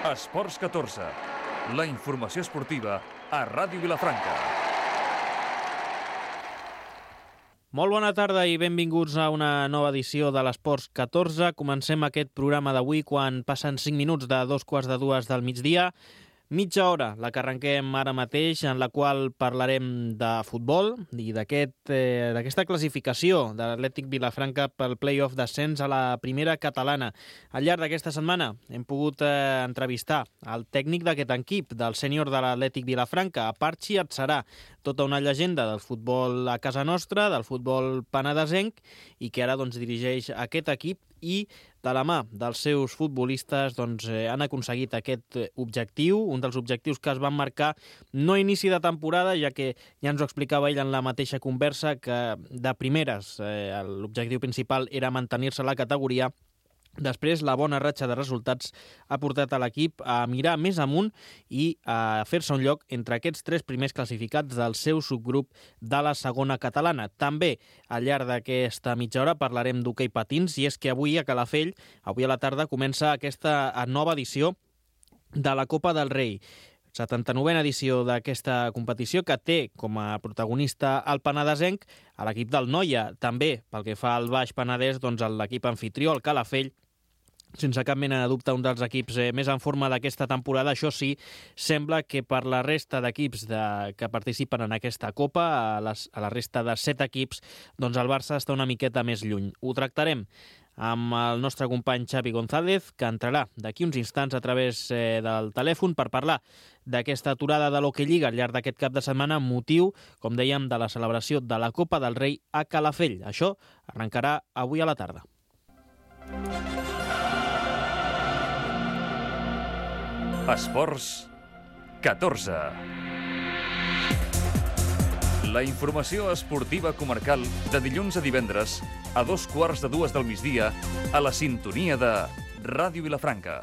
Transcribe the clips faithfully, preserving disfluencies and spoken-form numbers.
Esports catorze, la informació esportiva a Ràdio Vilafranca. Molt bona tarda i benvinguts a una nova edició de l'Esports catorze. Comencem aquest programa d'avui quan passen cinc minuts de dos quarts de dues del migdia. Mitja hora, la que arrenquem ara mateix, en la qual parlarem de futbol i d'aquest, eh, d'aquesta classificació de l'Atlètic Vilafranca pel play-off d'ascens a la primera catalana. Al llarg d'aquesta setmana hem pogut eh, entrevistar el tècnic d'aquest equip, del sènior de l'Atlètic Vilafranca, Parchi Atzarà, tota una llegenda del futbol a casa nostra, del futbol penedesenc, i que ara doncs, dirigeix aquest equip i de la mà dels seus futbolistes doncs, eh, han aconseguit aquest objectiu, un dels objectius que es van marcar no a inici de temporada, ja que ja ens ho explicava ell en la mateixa conversa, que de primeres eh, l'objectiu principal era mantenir-se a la categoria. Després, la bona ratxa de resultats ha portat a l'equip a mirar més amunt i a fer-se un lloc entre aquests tres primers classificats del seu subgrup de la segona catalana. També, al llarg d'aquesta mitja hora, parlarem d'hoquei patins, i és que avui a Calafell, avui a la tarda, comença aquesta nova edició de la Copa del Rei. setanta-novena edició d'aquesta competició, que té com a protagonista el penedesenc, a l'equip del Noia. També, pel que fa al Baix Penedès, doncs l'equip anfitrió, el Calafell, sense cap mena de dubte, un dels equips eh, més en forma d'aquesta temporada. Això sí, sembla que per la resta d'equips de, que participen en aquesta Copa, a, les, a la resta de set equips, doncs el Barça està una miqueta més lluny. Ho tractarem amb el nostre company Xavi González, que entrarà d'aquí uns instants a través eh, del telèfon per parlar d'aquesta aturada de l'Hockey Lliga al llarg d'aquest cap de setmana, motiu, com dèiem, de la celebració de la Copa del Rei a Calafell. Això arrencarà avui a la tarda. Esports catorze. La informació esportiva comarcal de dilluns a divendres a dos quarts de dues del migdia a la sintonia de Ràdio Vilafranca.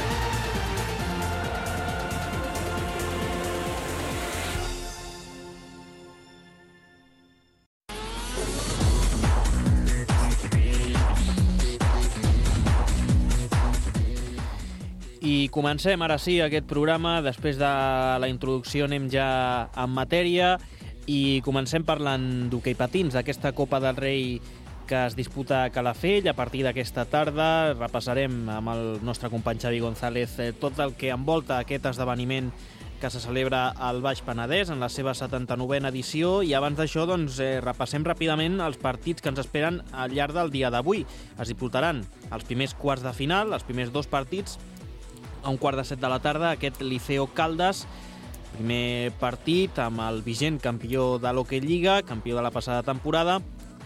I comencem ara sí aquest programa. Després de la introducció anem ja en matèria i comencem parlant d'hoquei patins, d'aquesta Copa del Rei que es disputa a Calafell a partir d'aquesta tarda. Repassarem amb el nostre company Xavi González tot el que envolta aquest esdeveniment que se celebra al Baix Penedès en la seva setanta-novena edició, i abans d'això doncs, eh, repassem ràpidament els partits que ens esperen al llarg del dia d'avui. Es disputaran els primers quarts de final, els primers dos partits. A un quart de set de la tarda, aquest Liceo Caldes, primer partit amb el vigent campió de l'Hockey Lliga, campió de la passada temporada,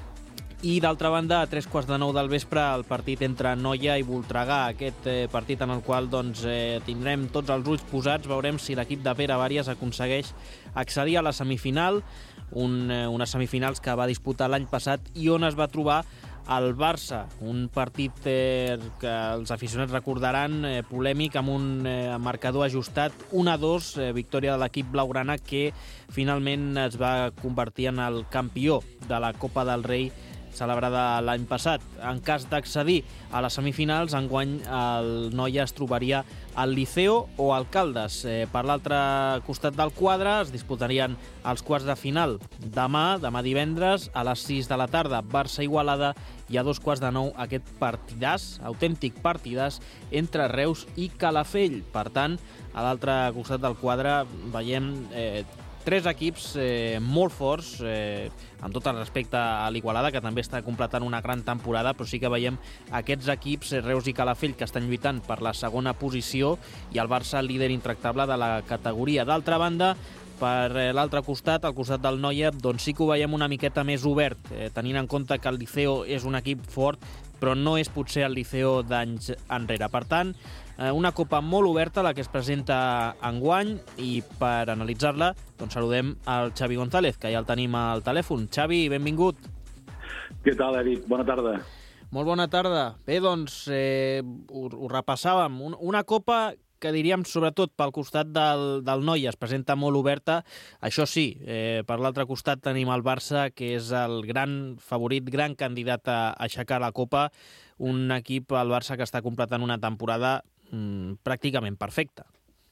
i d'altra banda, a tres quarts de nou del vespre, el partit entre Noia i Voltregà, aquest eh, partit en el qual doncs, eh, tindrem tots els ulls posats. Veurem si l'equip de Pere Vàries aconsegueix accedir a la semifinal, un, eh, unes semifinals que va disputar l'any passat i on es va trobar el Barça, un partit eh, que els aficionats recordaran eh, polèmic, amb un eh, marcador ajustat un a dos, eh, victòria de l'equip blaugrana, que finalment es va convertir en el campió de la Copa del Rei celebrada l'any passat. En cas d'accedir a les semifinals, enguany el Noia es trobaria al Liceo o al Caldes. Eh, per l'altre costat del quadre es disputarien els quarts de final demà, demà divendres, a les sis de la tarda, Barça-Igualada, i a dos quarts de nou aquest partidàs, autèntic partidàs, entre Reus i Calafell. Per tant, a l'altre costat del quadre veiem eh, tres equips eh, molt forts, eh, amb tot el respecte a l'Igualada, que també està completant una gran temporada, però sí que veiem aquests equips, eh, Reus i Calafell, que estan lluitant per la segona posició, i el Barça líder intractable de la categoria. D'altra banda, per l'altre costat, al costat del Noia, doncs sí que ho veiem una miqueta més obert, eh, tenint en compte que el Liceo és un equip fort, però no és potser el Liceo d'anys enrere. Per tant, una copa molt oberta la que es presenta enguany, i per analitzar-la doncs saludem al Xavi González, que ja el tenim al telèfon. Xavi, benvingut. Què tal, Eric? Bona tarda. Molt bona tarda. Bé, doncs, eh, ho, ho repassàvem. Una copa que diríem, sobretot pel costat del, del Noia, es presenta molt oberta. Això sí, eh, per l'altre costat tenim el Barça, que és el gran favorit, gran candidat a aixecar la Copa. Un equip, el Barça, que està completant una temporada mm, pràcticament perfecta.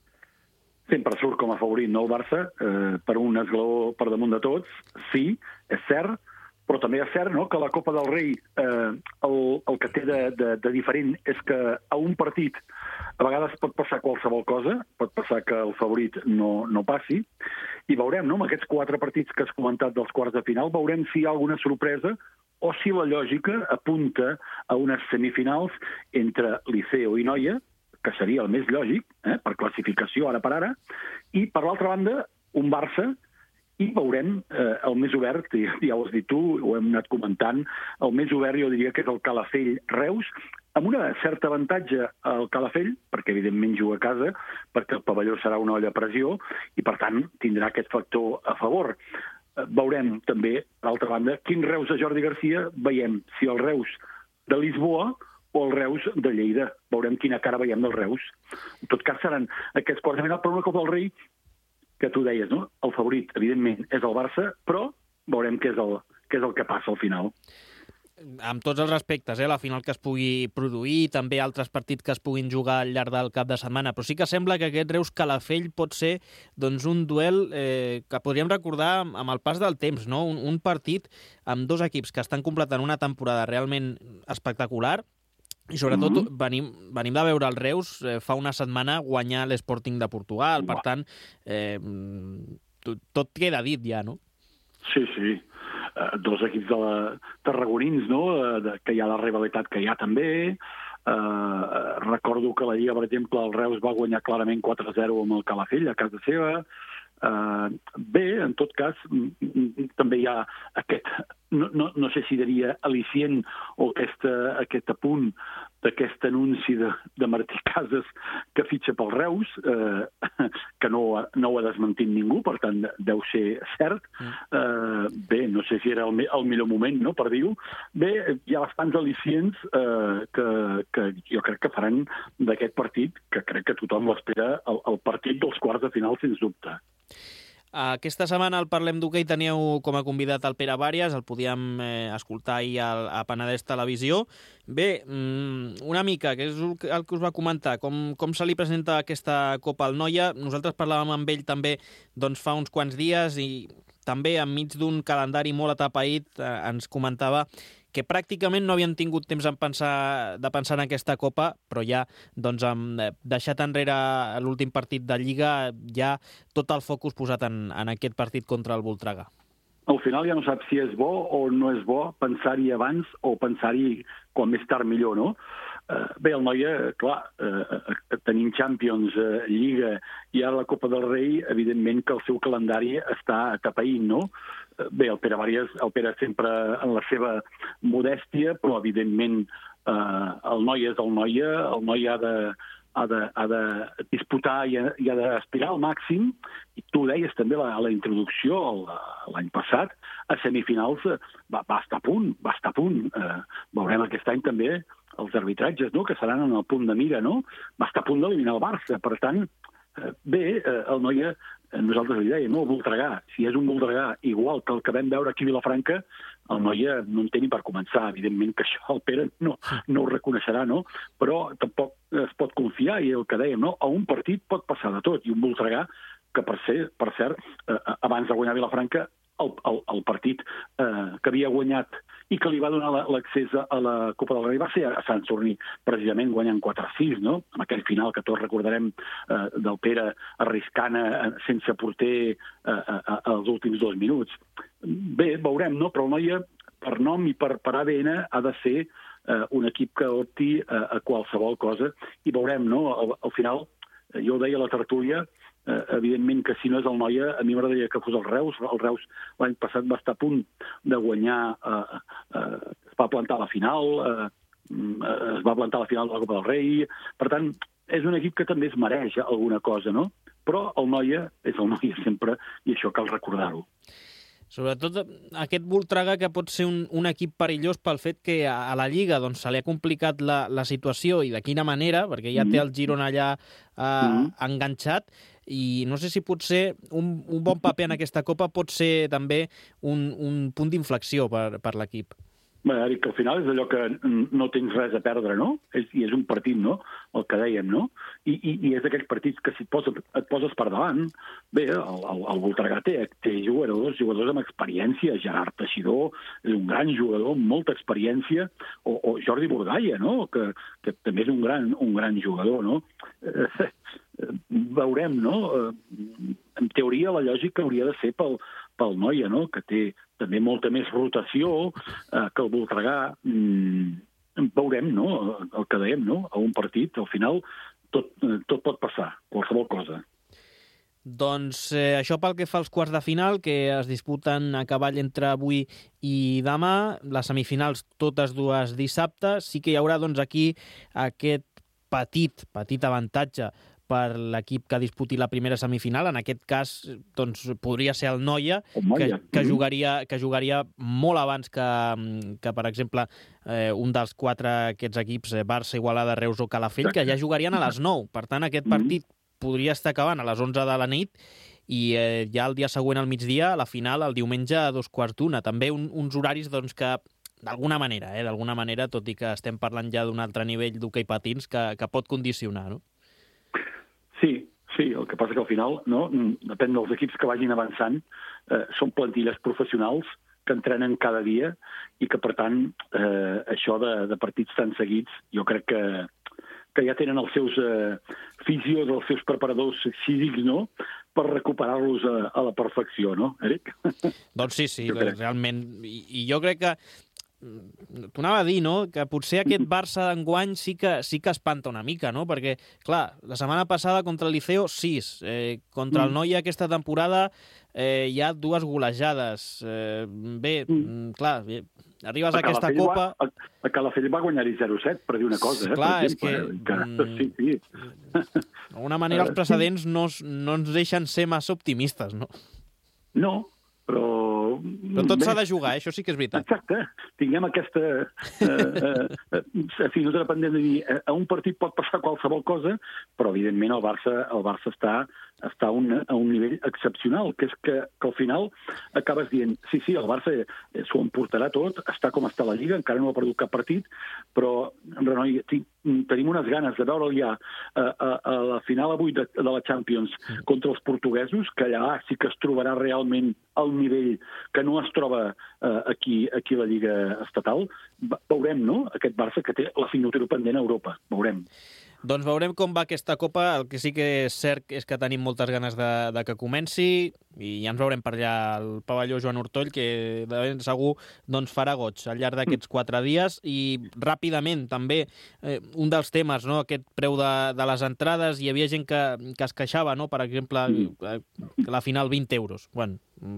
Sempre surt com a favorit, no, el Barça, eh, per un esglaó per damunt de tots, sí, és cert, però també és cert, no?, que la Copa del Rei eh, el, el que té de, de, de diferent és que a un partit a vegades pot passar qualsevol cosa, pot passar que el favorit no, no passi, i veurem, no?, amb aquests quatre partits que has comentat dels quarts de final, veurem si hi ha alguna sorpresa o si la lògica apunta a unes semifinals entre Liceo i Noia, que seria el més lògic, eh, per classificació ara per ara, i, per l'altra banda, un Barça. I veurem eh, el més obert, ja, ja ho has dit tu, ho hem anat comentant, el més obert jo diria que és el Calafell-Reus, amb una certa avantatge al Calafell, perquè evidentment juga a casa, perquè el pavelló serà una olla a pressió, i per tant tindrà aquest factor a favor. Eh, veurem també, per altra banda, quin Reus de Jordi Garcia veiem, si el Reus de Lisboa o el Reus de Lleida. Veurem quina cara veiem del Reus. En tot cas seran aquests quarts de final per una Copa del Rei que tu deies, no? El favorit, evidentment, és el Barça, però veurem què és el, què és el que passa al final. Amb tots els respectes, eh, la final que es pugui produir, també altres partits que es puguin jugar al llarg del cap de setmana, però sí que sembla que aquest Reus-Calafell pot ser doncs, un duel eh, que podríem recordar amb el pas del temps, no? Un, un partit amb dos equips que estan completant una temporada realment espectacular, i sobretot mm-hmm. venim, venim de veure el Reus eh, fa una setmana guanyar l'Sporting de Portugal. Per tant, eh, tot, tot queda dit ja, no? Sí, sí. Uh, dos equips de la tarragonins, no?, uh, de, que hi ha la rivalitat que hi ha també. Uh, recordo que la Lliga, per exemple, el Reus va guanyar clarament quatre a zero amb el Calafell a casa seva. Uh, bé, en tot cas, també hi ha aquest, no, no, no sé si diria al·licient o aquesta, aquest apunt d'aquest anunci de, de Martí Casas que fitxa pel Reus, eh, que no, no ho ha desmentit ningú, per tant, deu ser cert. Eh, bé, no sé si era el, el millor moment, no?, per dir-ho. Bé, hi ha bastants al·licients eh, que, que jo crec que faran d'aquest partit, que crec que tothom l'espera, el, el partit dels quarts de final, sens dubte. Aquesta setmana al Parlem d'Hoquei teníeu com a convidat el Pere Bàrias, el podíem eh, escoltar ahir a, a Penedès Televisió. Bé, una mica, que és el que us va comentar, com, com se li presenta aquesta Copa al Noia. Nosaltres parlàvem amb ell també doncs, fa uns quants dies i també enmig d'un calendari molt atapeït eh, ens comentava que pràcticament no havien tingut temps de pensar, de pensar en aquesta Copa, però ja doncs, hem deixat enrere l'últim partit de Lliga, ja tot el focus posat en, en aquest partit contra el Voltregà. Al final ja no saps si és bo o no és bo pensar-hi abans o pensar-hi quan més tard millor, no? Uh, bé, el Noia, clar, uh, tenim Champions, uh, Lliga i ara la Copa del Rei, evidentment que el seu calendari està atapeïnt, no? Uh, bé, el Pere Bàrias, el Pere sempre en la seva modèstia, però evidentment uh, el Noia és el Noia, el Noia ha de, ha de, ha de disputar i ha, i ha d'aspirar al màxim, i tu ho deies també a la introducció l'any passat, a semifinals va, va estar a punt, va estar a punt. Uh, veurem aquest any també els arbitratges, no?, que seran en el punt de mira, no? Va estar a punt d'eliminar el Barça. Per tant, eh, bé, eh, el Noia, eh, nosaltres li dèiem, no, el Voltregà, si és un Voltregà igual que el que vam veure aquí a Vilafranca, el Noia no en té ni per començar. Evidentment que això el Pere no, no ho reconeixerà, no? Però tampoc es pot confiar, i el que dèiem, no? A un partit pot passar de tot, i un Voltregà que, per, ser, per cert, eh, abans de guanyar Vilafranca, el, el, el partit eh, que havia guanyat i que li va donar l'accés a la Copa del Rei va ser a Sant Sorní, precisament guanyant quatre a sis, no? En aquell final que tots recordarem eh, del Pere arriscant eh, sense porter eh, eh, els últims dos minuts. Bé, veurem, no? Però el Noia, per nom i per, per A D N, ha de ser eh, un equip que opti eh, a qualsevol cosa, i veurem, no? Al, al final, eh, jo ho deia a la tertúlia, Eh, evidentment que si no és el Noia, a mi m'agradaria que fos el Reus. El Reus l'any passat va estar a punt de guanyar, eh, eh, es va plantar a la final, eh, es va plantar a la final de la Copa del Rei. Per tant, és un equip que també es mereix alguna cosa, no? Però el Noia és el Noia sempre, i això cal recordar-ho. Sobretot aquest Voltregà, que pot ser un, un equip perillós pel fet que a, a la Lliga doncs, se li ha complicat la, la situació, i de quina manera, perquè ja mm. té el Girona allà eh, mm. enganxat, i no sé si potser un, un bon paper en aquesta Copa pot ser també un, un punt d'inflexió per, per l'equip. Bé, Eric, al final és allò que no tens res a perdre, no? És, I és un partit, no?, el que dèiem, no? I, i, i és d'aquells partits que si et poses, et poses per davant, bé, el, el, el Voltregà té, té jugadors, jugadors amb experiència, Gerard Teixidor és un gran jugador amb molta experiència, o, o Jordi Burgaia, no?, que, que també és un gran, un gran jugador, no? Eh, veurem, no? Eh, en teoria, la lògica hauria de ser pel, pel Noia, no?, que té també molta més rotació eh, que el Voltregà. Mm, veurem, no?, el que dèiem, no?, a un partit, al final tot, eh, tot pot passar, qualsevol cosa. Doncs eh, això pel que fa als quarts de final, que es disputen a cavall entre avui i demà, les semifinals totes dues dissabte. Sí que hi haurà doncs aquí aquest petit, petit avantatge per l'equip que disputi la primera semifinal. En aquest cas, doncs, podria ser el Noia, que, que, jugaria, que jugaria molt abans que, que per exemple, eh, un dels quatre aquests equips, Barça, Igualada, Reus o Calafell, que ja jugarien a les nou. Per tant, aquest partit podria estar acabant a les onze de la nit i eh, ja el dia següent al migdia, a la final, el diumenge a dos quarts d'una. També un, uns horaris doncs, que d'alguna manera, eh, d'alguna manera, tot i que estem parlant ja d'un altre nivell d'hoquei patins, que, que pot condicionar, no? Sí, sí, el que passa que al final, no, depèn dels equips que vagin avançant, eh, són plantilles professionals que entrenen cada dia i que, per tant, eh, això de, de partits tan seguits, jo crec que, que ja tenen els seus eh, fisios, els seus preparadors físics, no?, per recuperar-los a, a la perfecció, no, Eric? Doncs sí, sí, realment. I, i jo crec que t'ho anava a dir, no?, que potser aquest Barça d'enguany sí que, sí que espanta una mica, no?, perquè, clar, la setmana passada contra el Liceo, sis. Eh, contra el Noia aquesta temporada eh, hi ha dues golejades. Eh, bé, mm. clar, bé, arribes a, a aquesta Copa... Va, a, a Calafell va guanyar-hi zero set, per dir una cosa, eh? Clar, per exemple, és que... Mm, sí, sí. D'alguna manera els precedents no, no ens deixen ser massa optimistes, no? No, però... Però tot s'ha de jugar, eh? Això sí que és veritat. Exacte. Tinguem aquesta eh, eh, afinada pendent de dir a un partit pot passar qualsevol cosa, però evidentment el Barça, el Barça està, està a, un, a un nivell excepcional, que és que, que al final acabes dient, sí, sí, el Barça s'ho emportarà tot, està com està la Lliga, encara no ha perdut cap partit, però, Renoi, tenim unes ganes de veure'l ja a, a, a la final avui de, de la Champions contra els portuguesos, que allà sí que es trobarà realment al nivell que no es troba eh, aquí, aquí a la Lliga estatal. Veurem, no?, aquest Barça que té la signatura pendent a Europa. Veurem. Doncs veurem com va aquesta Copa. El que sí que és cert és que tenim moltes ganes de, de que comenci i ja ens veurem per allà al pavelló Joan Ortoll, que de ben segur doncs, farà goig al llarg d'aquests quatre dies. I ràpidament també eh, un dels temes, no?, aquest preu de, de les entrades. Hi havia gent que, que es queixava, no?, per exemple, eh, la final vint euros. Bueno,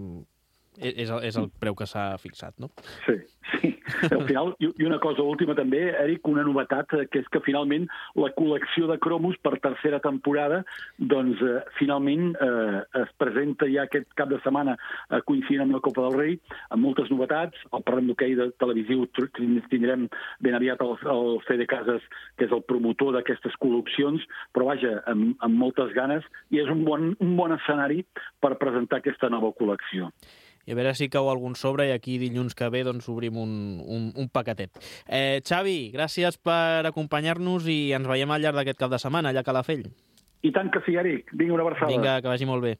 és el, és el preu que s'ha fixat, no? Sí, sí. Al final, i una cosa última també, Eric, una novetat, que és que finalment la col·lecció de cromos per tercera temporada, doncs eh, finalment eh, es presenta ja aquest cap de setmana eh, coincidint amb la Copa del Rei, amb moltes novetats. Al parlem d'hoquei de televisiu tindrem ben aviat el, el C D Cases, que és el promotor d'aquestes col·leccions, però vaja, amb, amb moltes ganes, i és un bon, un bon escenari per presentar aquesta nova col·lecció. I a veure si cau algun sobre i aquí dilluns que ve doncs obrim un, un, un paquetet. Eh, Xavi, gràcies per acompanyar-nos i ens veiem al llarg d'aquest cap de setmana allà a Calafell. I tant que sí, Eric. Vinga, una abraçada. Vinga, que vagi molt bé.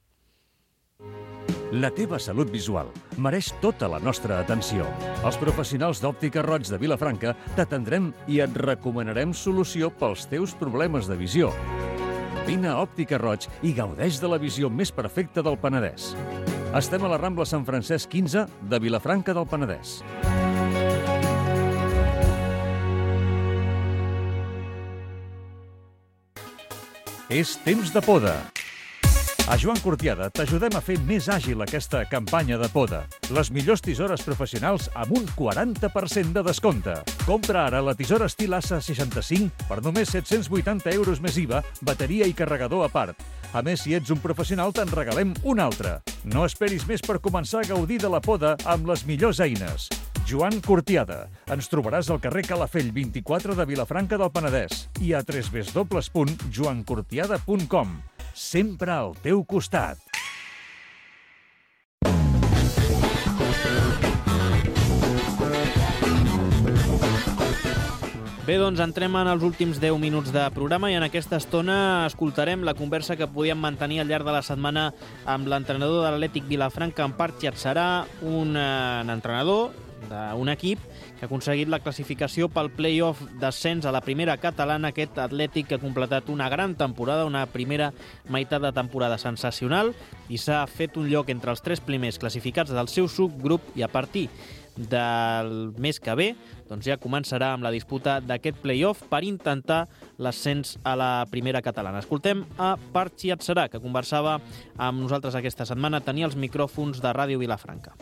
La teva salut visual mereix tota la nostra atenció. Els professionals d'Òptica Roig de Vilafranca t'atendrem i et recomanarem solució pels teus problemes de visió. Vine a Òptica Roig i gaudeix de la visió més perfecta del Penedès. Estem a la Rambla Sant Francesc quinze de Vilafranca del Penedès. És temps de poda. A Joan Cortiada t'ajudem a fer més àgil aquesta campanya de poda. Les millors tisores professionals amb un quaranta per cent de descompte. Compra ara la tisora estil Asa seixanta-cinc per només set-cents vuitanta euros més I V A, bateria i carregador a part. A més, si ets un professional, te'n regalem una altra. No esperis més per començar a gaudir de la poda amb les millors eines. Joan Cortiada. Ens trobaràs al carrer Calafell vint-i-quatre de Vilafranca del Penedès i a w w w punt joan cortiada punt com. Sempre al teu costat. Bé, doncs entrem en els últims deu minuts de programa i en aquesta estona escoltarem la conversa que podíem mantenir al llarg de la setmana amb l'entrenador de l'Atlètic Vilafranca, Empar Chiatzarà, un eh, entrenador d'un equip que ha aconseguit la classificació pel play-off d'ascens a la primera catalana, aquest Atlètic que ha completat una gran temporada, una primera meitat de temporada sensacional i s'ha fet un lloc entre els tres primers classificats del seu subgrup i a partir del mes que ve doncs ja començarà amb la disputa d'aquest play-off per intentar l'ascens a la primera catalana. Escoltem a Empar Chiatzarà, que conversava amb nosaltres aquesta setmana, tenia els micròfons de Ràdio Vilafranca.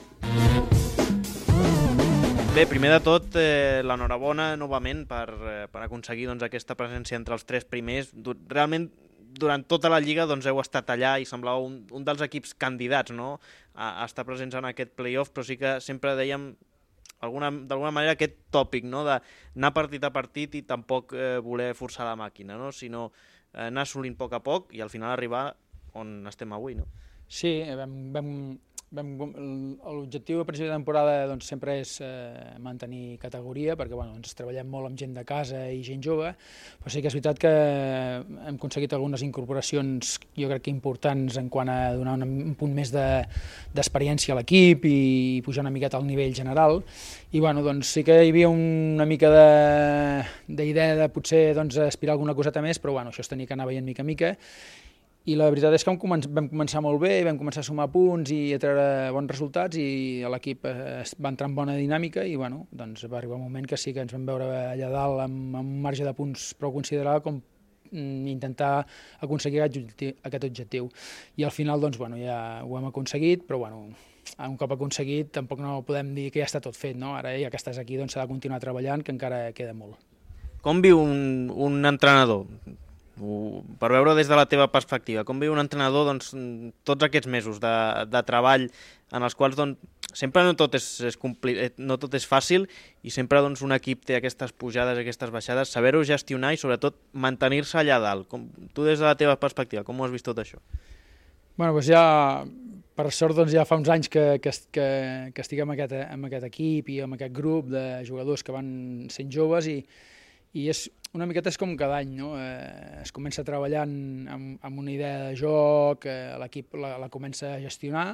Bé, primer de tot, eh, l'enhorabona novament per, eh, per aconseguir doncs, aquesta presència entre els tres primers. Realment, durant tota la Lliga doncs, heu estat allà i semblava un, un dels equips candidats, no?, a, a estar presents en aquest play-off, però sí que sempre dèiem d'alguna manera aquest tòpic, no?, d'anar partit a partit i tampoc eh, voler forçar la màquina, no?, sinó eh, anar assolint a poc a poc i al final arribar on estem avui, no? Sí, vam, vam, vam, l'objectiu a principi de temporada doncs, sempre és eh, mantenir categoria, perquè bueno, ens treballem molt amb gent de casa i gent jove, però sí que és veritat que hem aconseguit algunes incorporacions, jo crec que importants en quant a donar un, un punt més d'experiència de, a l'equip i pujar una miqueta al nivell general, i bueno, doncs sí que hi havia una mica d'idea de, de potser doncs, aspirar a alguna coseta més, però bueno, això es tenia que anar veient mica a mica. I la veritat és que vam començar molt bé, vam començar a sumar punts i a treure bons resultats i l'equip va entrar en bona dinàmica i bueno, doncs va arribar un moment que sí que ens vam veure allà dalt amb, amb un marge de punts prou considerable com intentar aconseguir aquest objectiu. I al final doncs, bueno, ja ho hem aconseguit, però bueno, un cop aconseguit tampoc no podem dir que ja està tot fet, no? Ara ja que estàs aquí doncs s'ha de continuar treballant, que encara queda molt. Com viu un, un entrenador? Per veure des de la teva perspectiva, com viu un entrenador doncs, tots aquests mesos de, de treball en els quals doncs, sempre no tot és, és, compli... no tot és fàcil i sempre doncs, un equip té aquestes pujades, aquestes baixades, saber-ho gestionar i sobretot mantenir-se allà dalt. Com... Tu des de la teva perspectiva, com ho has vist tot això? Bueno, doncs ja, per sort doncs, ja fa uns anys que, que, que, que estic amb aquest, amb aquest equip i amb aquest grup de jugadors que van sent joves i, i és una miqueta és com cada any, no? Eh, es comença treballant amb, amb una idea de joc, eh, l'equip la, la comença a gestionar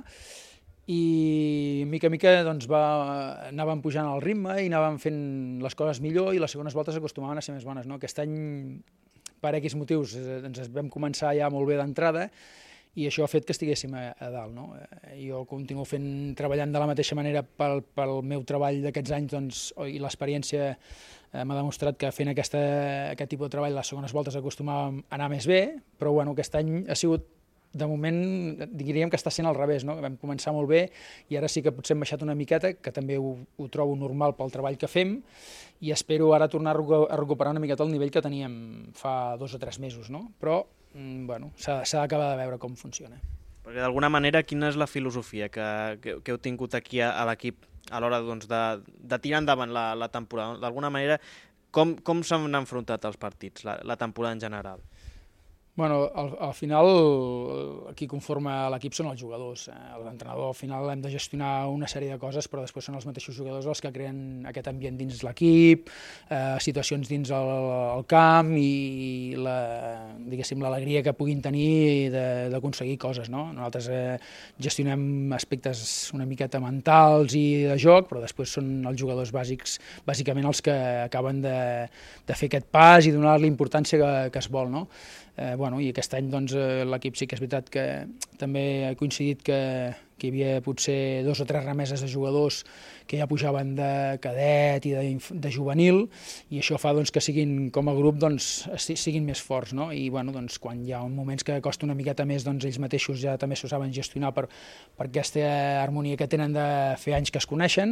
i mica a mica doncs, va, anàvem pujant el ritme i anàvem fent les coses millor i les segones voltes acostumaven a ser més bones. No? Aquest any, per X motius, ens vam començar ja molt bé d'entrada i això ha fet que estiguéssim a, a dalt. No? Jo continuo fent, treballant de la mateixa manera pel, pel meu treball d'aquests anys doncs, i l'experiència eh, m'ha demostrat que fent aquesta, aquest tipus de treball les segones voltes acostumàvem a anar més bé, però bueno, aquest any ha sigut, de moment, diríem que està sent al revés. No? Vam començar molt bé i ara sí que potser hem baixat una miqueta, que també ho, ho trobo normal pel treball que fem i espero ara tornar a recuperar una miqueta el nivell que teníem fa dos o tres mesos. No? Però bueno, s'ha d'acabar de veure com funciona. Perquè d'alguna manera, quina és la filosofia que, que, que heu tingut aquí a, a l'equip a l'hora doncs, de, de tirar endavant la, la temporada? D'alguna manera, com, com s'han enfrontat els partits, la, la temporada en general? Bueno, al, al final, qui conforma l'equip són els jugadors. L'entrenador, al final, hem de gestionar una sèrie de coses, però després són els mateixos jugadors els que creen aquest ambient dins l'equip, eh, situacions dins el, el camp i la, diguéssim, l'alegria que puguin tenir d'aconseguir coses. No? Nosaltres eh, gestionem aspectes una miqueta mentals i de joc, però després són els jugadors bàsics, bàsicament els que acaben de, de fer aquest pas i donar la importància que, que es vol. No? Eh, bueno, i aquest any doncs, eh, l'equip sí que és veritat que també ha coincidit que, que hi havia potser dos o tres remeses de jugadors que ja pujaven de cadet i de, de juvenil i això fa doncs, que siguin com a grup doncs, siguin més forts. No? I bueno, doncs, quan hi ha moments que costa una miqueta més doncs, ells mateixos ja també s'ho saben gestionar per, per aquesta harmonia que tenen de fer anys que es coneixen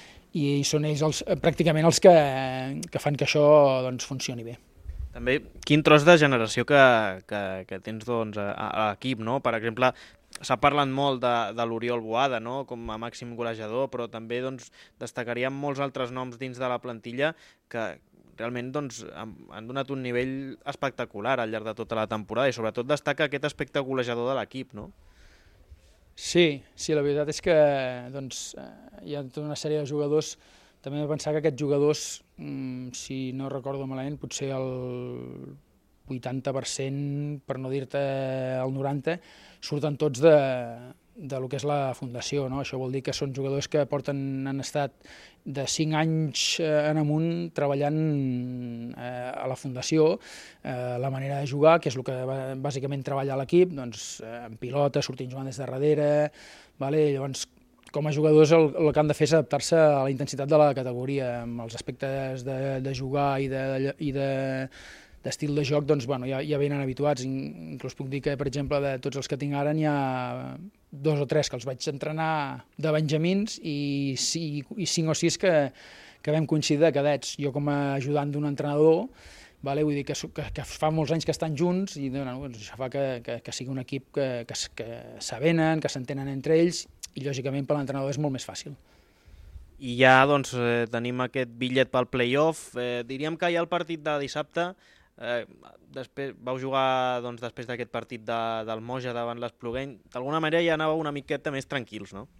i són ells els, pràcticament els que, que fan que això doncs, funcioni bé. També, quin tros de generació que, que, que tens doncs, a, a l'equip, no? Per exemple, s'ha parlat molt de, de l'Oriol Boada, no? Com a màxim golejador, però també doncs, destacaríem molts altres noms dins de la plantilla que realment doncs, han, han donat un nivell espectacular al llarg de tota la temporada i sobretot destaca aquest aspecte golejador de l'equip, no? Sí, sí, la veritat és que doncs, hi ha tota una sèrie de jugadors també hem de pensar que aquests jugadors, si no recordo malament, potser el vuitanta per cent, per no dir-te el noranta per cent, surten tots de, de lo que és la fundació, no? Això vol dir que són jugadors que porten, han estat de cinc anys en amunt treballant eh, a la fundació, eh, la manera de jugar, que és el que bàsicament treballa l'equip, doncs, eh, en pilota, sortint jugant des de darrere, vale? Llavors, com a jugadors el, el que han de fer és adaptar-se a la intensitat de la categoria, amb els aspectes de, de jugar i de, i de d'estil de joc, doncs, bueno, ja, ja venen habituats. Inclús puc dir que, per exemple, de tots els que tinc ara, n'hi ha dos o tres que els vaig entrenar de benjamins i, i, i cinc o sis que, que vam coincidir de cadets. Jo com a ajudant d'un entrenador, vale, vull dir que, que, que fa molts anys que estan junts i bueno, doncs això fa que, que, que sigui un equip que, que, que s'avenen, que s'entenen entre ells i, lògicament, per l'entrenador és molt més fàcil. I ja doncs, eh, tenim aquest bitllet pel play-off. Eh, diríem que ja el partit de dissabte, Eh, després, vau jugar doncs, després d'aquest partit de, del Moja davant l'Esplugueny, d'alguna manera ja anàveu una miqueta més tranquils, no?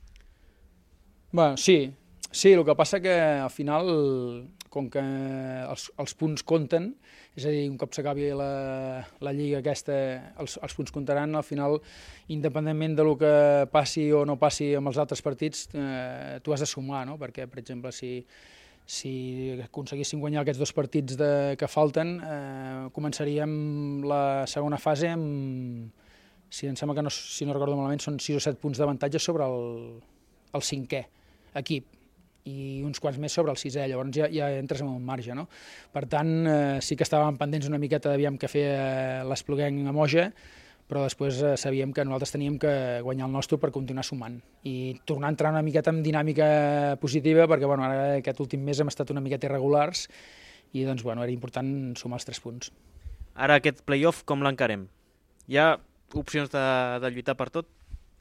Bé, sí, sí, el que passa que al final, com que els, els punts compten, és a dir, un cop s'acabi la, la lliga aquesta, els, els punts comptaran, al final, independentment de lo que passi o no passi amb els altres partits, eh, tu has de sumar, no? Perquè, per exemple, si si aconseguíssim guanyar aquests dos partits de, que falten, eh, començaríem la segona fase amb, si em sembla que no, si no recordo malament, són sis o set punts d'avantatge sobre el, el cinquè equip i uns quants més sobre el sisè, llavors ja, ja entres en un marge, no? Per tant, eh, sí que estàvem pendents una miqueta d'aviam que feia l'Esplugueny a Moja, però després eh, sabíem que nosaltres teníem que guanyar el nostre per continuar sumant i tornar a entrar una miqueta en dinàmica positiva perquè bueno, ara aquest últim mes hem estat una miqueta irregulars i doncs, bueno, era important sumar els tres punts. Ara aquest play-off com l'encarem? Hi ha opcions de, de lluitar per tot?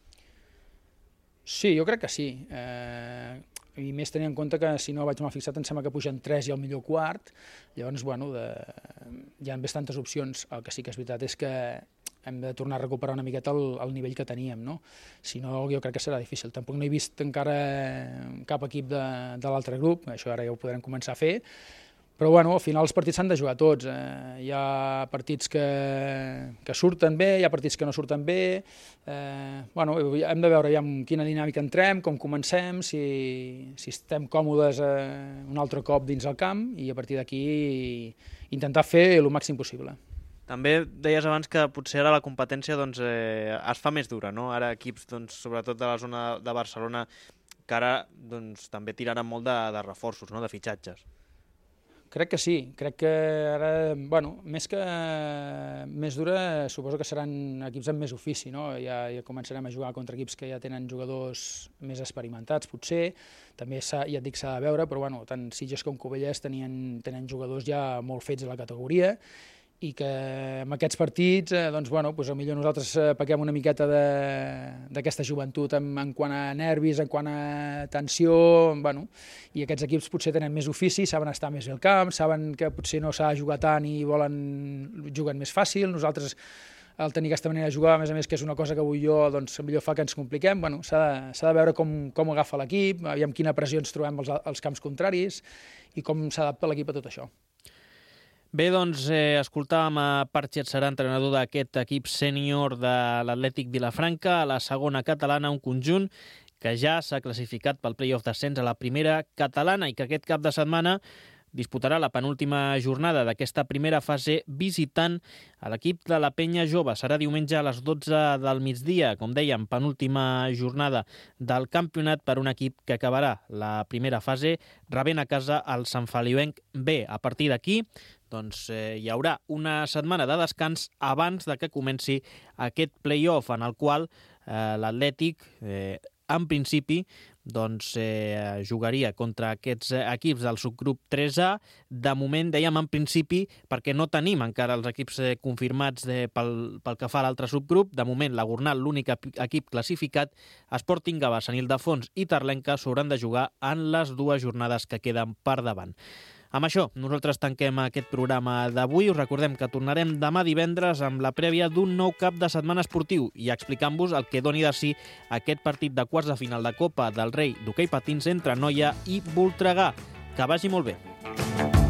Sí, jo crec que sí. Eh, i més tenint en compte que si no vaig mal fixat em sembla que pugen tres i el millor quart, llavors bueno, de, hi ha bastantes opcions. El que sí que és veritat és que hem de tornar a recuperar una miqueta el, el nivell que teníem, no? Si no, jo crec que serà difícil. Tampoc no he vist encara cap equip de, de l'altre grup, això ara ja ho podrem començar a fer, però bueno, al final els partits s'han de jugar tots. Eh, hi ha partits que, que surten bé, hi ha partits que no surten bé, eh, bueno, hem de veure ja amb quina dinàmica entrem, com comencem, si, si estem còmodes eh, un altre cop dins el camp i a partir d'aquí intentar fer el màxim possible. També deies abans que potser ara la competència doncs, eh, es fa més dura, no? Ara equips, doncs, sobretot de la zona de Barcelona, que ara doncs, també tiraran molt de, de reforços, no? De fitxatges. Crec que sí, crec que ara, bueno, més que més dura, suposo que seran equips amb més ofici, no? Ja, ja començarem a jugar contra equips que ja tenen jugadors més experimentats, potser, també ja et dic s'ha de veure, però bueno, tant Sitges com Cubelles tenien, tenen jugadors ja molt fets a la categoria, i que amb aquests partits, eh, doncs, bueno, doncs, potser nosaltres eh, pequem una miqueta d'aquesta joventut en, en quant a nervis, en quant a tensió, bueno, i aquests equips potser tenen més ofici, saben estar més al camp, saben que potser no s'ha de jugar tant i volen juguen més fàcil. Nosaltres, al tenir aquesta manera de jugar, a més a més que és una cosa que vull jo, doncs millor fa que ens compliquem. Bueno, s'ha de, s'ha de veure com, com agafa l'equip, aviam quina pressió ens trobem als, als camps contraris i com s'adapta l'equip a tot això. Bé, doncs, eh, escoltàvem a Parchet Serà, entrenador d'aquest equip sènior de l'Atlètic Vilafranca, a la segona catalana, un conjunt que ja s'ha classificat pel play-off d'ascens a la primera catalana i que aquest cap de setmana disputarà la penúltima jornada d'aquesta primera fase visitant a l'equip de la Penya Jove. Serà diumenge a les dotze del migdia, com dèiem, penúltima jornada del campionat per un equip que acabarà la primera fase rebent a casa el Sant Feliuenc B. A partir d'aquí, doncs, eh, hi haurà una setmana de descans abans de que comenci aquest play-off, en el qual eh, l'Atlètic, eh, en principi, doncs, eh, jugaria contra aquests equips del subgrup tres A. De moment, dèiem en principi, perquè no tenim encara els equips eh, confirmats de, pel, pel que fa a l'altre subgrup. De moment, la Gornal, l'únic equip classificat, Sporting Gavà, Sant Ildefons i Terlenca s'hauran de jugar en les dues jornades que queden per davant. Amb això, nosaltres tanquem aquest programa d'avui. Us recordem que tornarem demà divendres amb la prèvia d'un nou cap de setmana esportiu i explicant-vos el que doni de si aquest partit de quarts de final de Copa del Rei d'hoquei patins entre Noia i Voltregà. Que vagi molt bé.